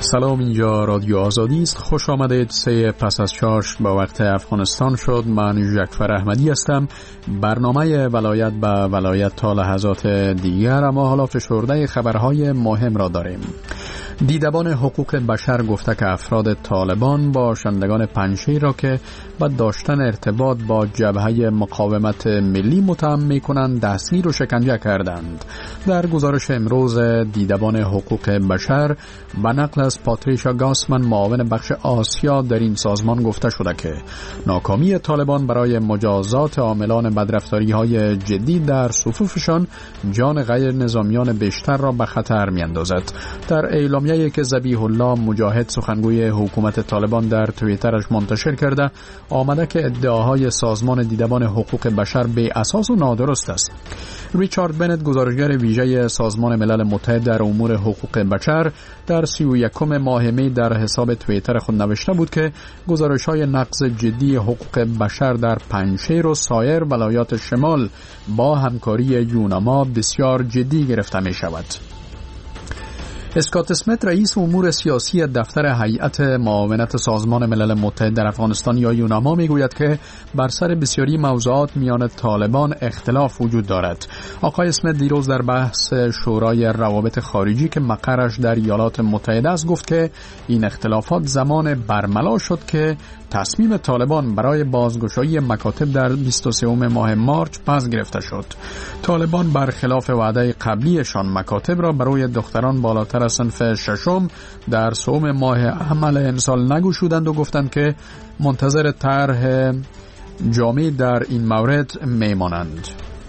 سلام، اینجا رادیو آزادی است. خوش آمدید. 3 پس از 4 با وقت افغانستان شد. من جعفر احمدی هستم. برنامه ولایت به ولایت تا لحظات دیگر، اما حالا فشرده خبرهای مهم را داریم. دیدبان حقوق بشر گفته که افراد طالبان باشندگان پنجشیر را که با داشتن ارتباط با جبهه مقاومت ملی متهم می‌کنند دستگیر و شکنجه کردند. در گزارش امروز دیدبان حقوق بشر به نقل از پاتریشا گاسمن، معاون بخش آسیا در این سازمان، گفته شده که ناکامی طالبان برای مجازات عاملان بدرفتاری‌های جدی در صفوفشان جان غیر نظامیان بیشتر را به خطر می‌اندازد. در اعلامیه‌ای که ذبیح الله مجاهد، سخنگوی حکومت طالبان، در توییترش منتشر کرده، آمده که ادعاهای سازمان دیدبان حقوق بشر بی اساس و نادرست است. ریچارد بنت، گزارشگر ویژه سازمان ملل متحد در امور حقوق بشر، در 31 ماه می در حساب توییتر خود نوشته بود که گزارش‌های نقض جدی حقوق بشر در پنجشیر و سایر ولایات شمال با همکاری یوناما بسیار جدی گرفته می شود. اسکات اسمیت، رئیس امور سیاسی دفتر هیئت معاونت سازمان ملل متحد در افغانستان یا یوناما، میگوید که بر سر بسیاری موضوعات میان طالبان اختلاف وجود دارد. آقای اسمیت دیروز در بحث شورای روابط خارجی که مقرش در ایالات متحده است گفت که این اختلافات زمان برملا شد که تصمیم طالبان برای بازگشایی مکاتب در 23 ماه مارچ پس گرفته شد. طالبان برخلاف وعده قبلیشان مکاتب را برای دختران بالاتر از صنف ششم در 3 ماه عمل امسال نگشودند و گفتند که منتظر طرح جامع در این مورد میمانند.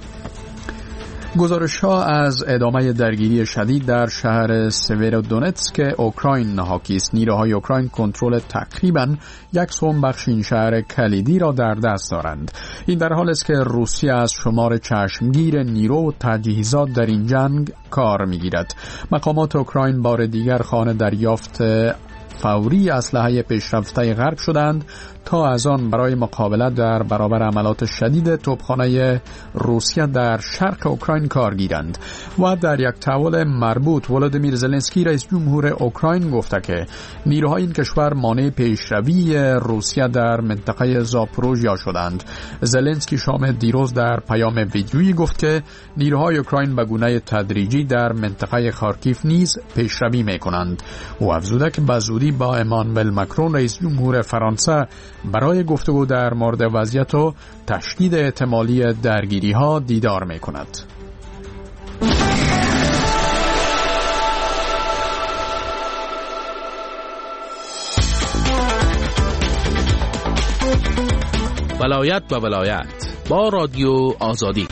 گزارش‌ها از ادامه درگیری شدید در شهر سویرودونتسک اوکراین حاکی است. نیروهای اوکراین کنترل تقریباً 1/3 بخش این شهر کلیدی را در دست دارند. این در حالی است که روسیه از شمار چشمگیر نیرو و تجهیزات در این جنگ کار می‌گیرد. مقامات اوکراین بار دیگر خواهان دریافت فوری اسلحه پیشرفته غرب شدند تا از آن برای مقابله در برابر عملات شدید توپخانه روسیه در شرق اوکراین کار گیرند. و در یک تحول مربوط، ولادیمیر زلنسکی رئیس جمهور اوکراین گفته که نیروهای این کشور مانع پیشروی روسیه در منطقه زاپروژیا شدند. زلنسکی شام دیروز در پیام ویدیویی گفت که نیروهای اوکراین به گونه تدریجی در منطقه خارکیف نیز پیشروی می‌کنند. او افزوده که به زودی با امانوئل ماکرون رئیس جمهور فرانسه برای گفتگو در مورد وضعیت و تشدید احتمالی درگیری‌ها دیدار می‌کند. ولایت به ولایت با رادیو آزادی.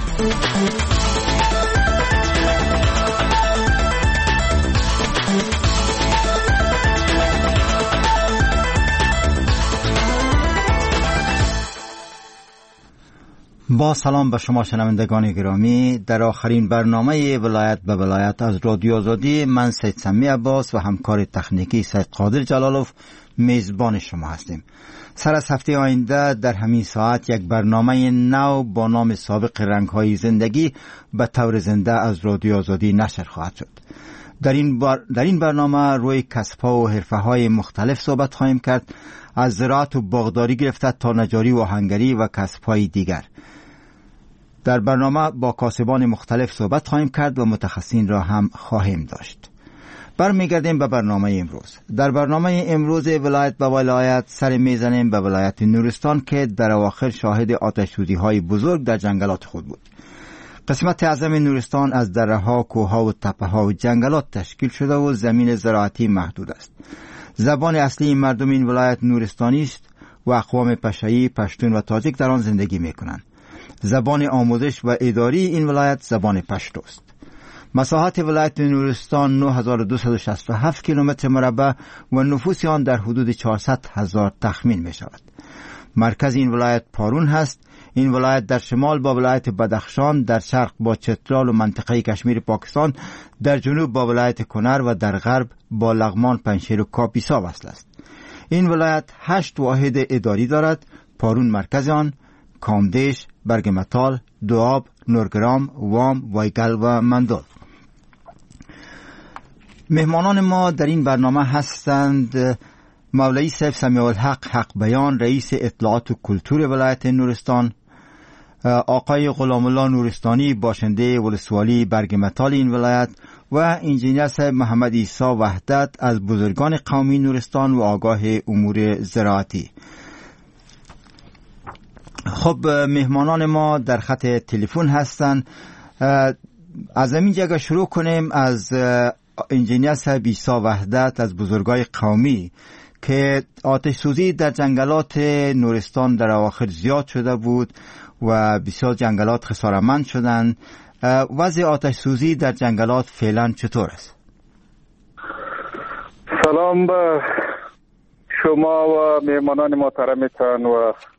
با سلام به شما شنوندگان گرامی، در آخرین برنامه ولایت به ولایت از رادیو آزادی، من سید سمی عباس و همکار تکنیکی سید قادر جلالوف میزبان شما هستیم. سر از هفته آینده در همین ساعت یک برنامه نو با نام سابق رنگ‌های زندگی به طور زنده از رادیو آزادی نشر خواهد شد. در این برنامه روی کسب‌ها و حرفه‌های مختلف صحبت خواهیم کرد، از زراعت و باغداری گرفته تا نجاری و آهنگری و کسب‌های دیگر. در برنامه با کاسبان مختلف صحبت خواهیم کرد و متخصصین را هم خواهیم داشت. برمیگردیم به برنامه امروز. در برنامه امروز ولایت به ولایت سر میزنیم به ولایت نورستان که در اواخر شاهد آتش‌سوزی‌های بزرگ در جنگلات خود بود. قسمت اعظم نورستان از دره‌ها، کوه‌ها و تپه‌ها و جنگلات تشکیل شده و زمین زراعتی محدود است. زبان اصلی مردم این ولایت نورستانی است و اقوام پشایی، پشتون و تاجیک در آن زندگی می‌کنند. زبان آموزش و اداری این ولایت زبان پشتو است. مساحت ولایت نورستان 9267 کیلومتر مربع و نفوس آن در حدود 400,000 تخمین می شود. مرکز این ولایت پارون هست. این ولایت در شمال با ولایت بدخشان، در شرق با چترال و منطقه کشمیر پاکستان، در جنوب با ولایت کنر و در غرب با لغمان، پنجشیر و کاپیسا وصل است. این ولایت 8 واحد اداری دارد. پارون مرکز آن، کامدیش، برگمتال، دواب، نورگرام، وام، وایگل و مندل. مهمانان ما در این برنامه هستند مولوی صاحب سمیع الحق حق بیان، رئیس اطلاعات و کلتور ولایت نورستان، آقای غلام الله نورستانی باشنده ولسوالی برگ متال این ولایت و انجینیر صاحب محمد عیسی وحدت از بزرگان قومی نورستان و آگاه امور زراعتی. خب مهمانان ما در خط تلفن هستند. از همین جگه شروع کنیم از انجینیر صاحب عیسی وحدت از بزرگای قومی که آتش سوزی در جنگلات نورستان در اواخر زیاد شده بود و بسیار جنگلات خسارتمند شدند. وضع آتش سوزی در جنگلات فعلا چطور است؟ سلام به شما و مهمانان محترمتان و